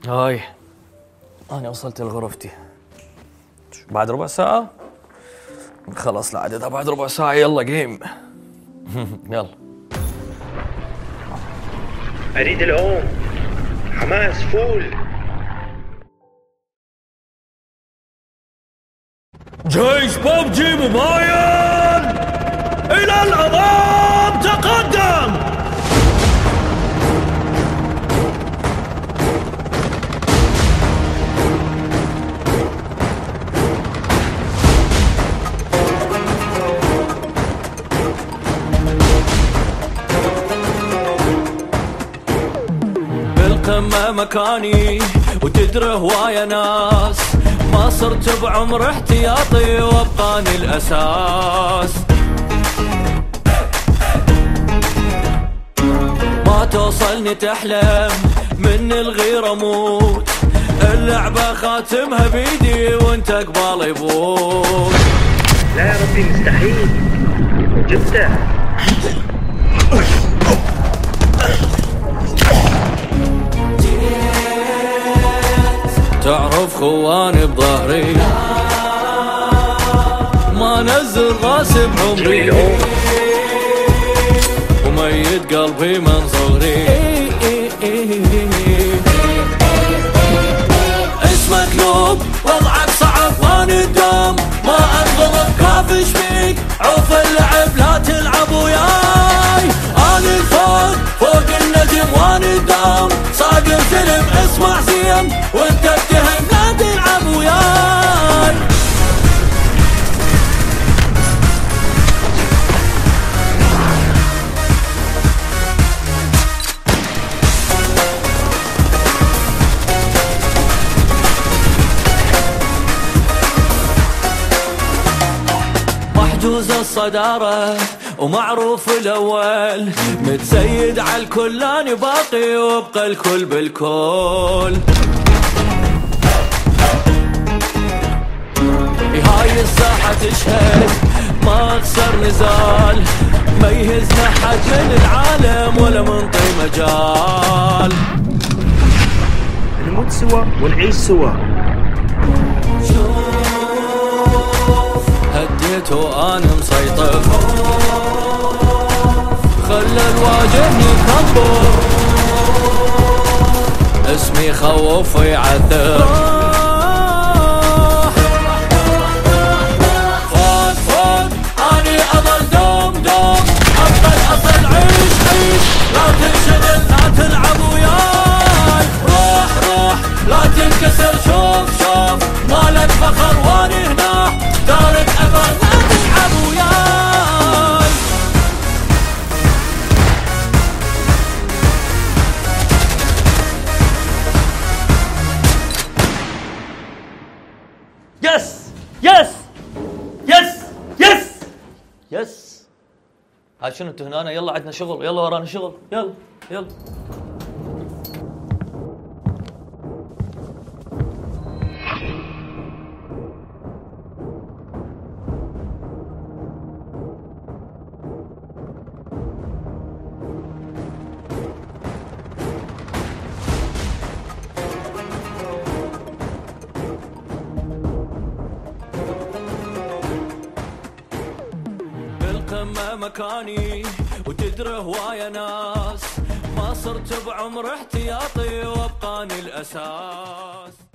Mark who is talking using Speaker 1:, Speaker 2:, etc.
Speaker 1: هاي أنا وصلت لغرفتي بعد ربع ساعة. خلص العدد بعد ربع ساعة. يلا جيم. يلا.
Speaker 2: أريد الأم. حماس فول.
Speaker 1: جيش ببجي مباين إلى الأمام. تقدم. بالقمة مكاني وتدري هواية ناس، ما صرت بعمر احتياطي وابقاني الأساس. ما توصلني تحلم من الغيرة موت، اللعبة خاتمها بيدي وانت قبالي يبوت.
Speaker 2: لا يا ربي مستحيل. جبته.
Speaker 1: تعرف خواني بظهري ما نزل راسي بعمري، وميت قلبي من صغري. اسمك نوب وضعك صعب واني الدم، ما انضرب كافش فيك عوف اللعب لا تلعب وياي. اني الفوق فوق النجم واني الدم، صاقر فيلم اسمع زين وانت اتهم لا تلعب وياي. محجوز الصدارة ومعروف الأول، متسيد على الكل أنا باقي وابقى الكل بالكل. هاي الساحة تشهد ما أخسر نزال، ما يهزنا حد من العالم ولا منطي مجال.
Speaker 2: نموت سوا ونعيش سوا.
Speaker 1: هديت وانا مسيطر، خلى الواجهني كبر، اسمي خوف ويعثر. فوق فوق اني اظل دوم دوم، ابقى الاصل عيش عيش، لا تنشغل لا تلعب وياي. روح روح لا تنكسر، شوف شوف مالك فخر واني هنا دارك أبد لا تلعب وياي. يس يس يس يس يس. هاي شنو انتو هنا؟ يلا عندنا شغل، يلا ورانا شغل، يلا يلا. بالقمة مكاني وتدري هواية ناس، ما صرت بعمر احتياطي وابقاني الأساس.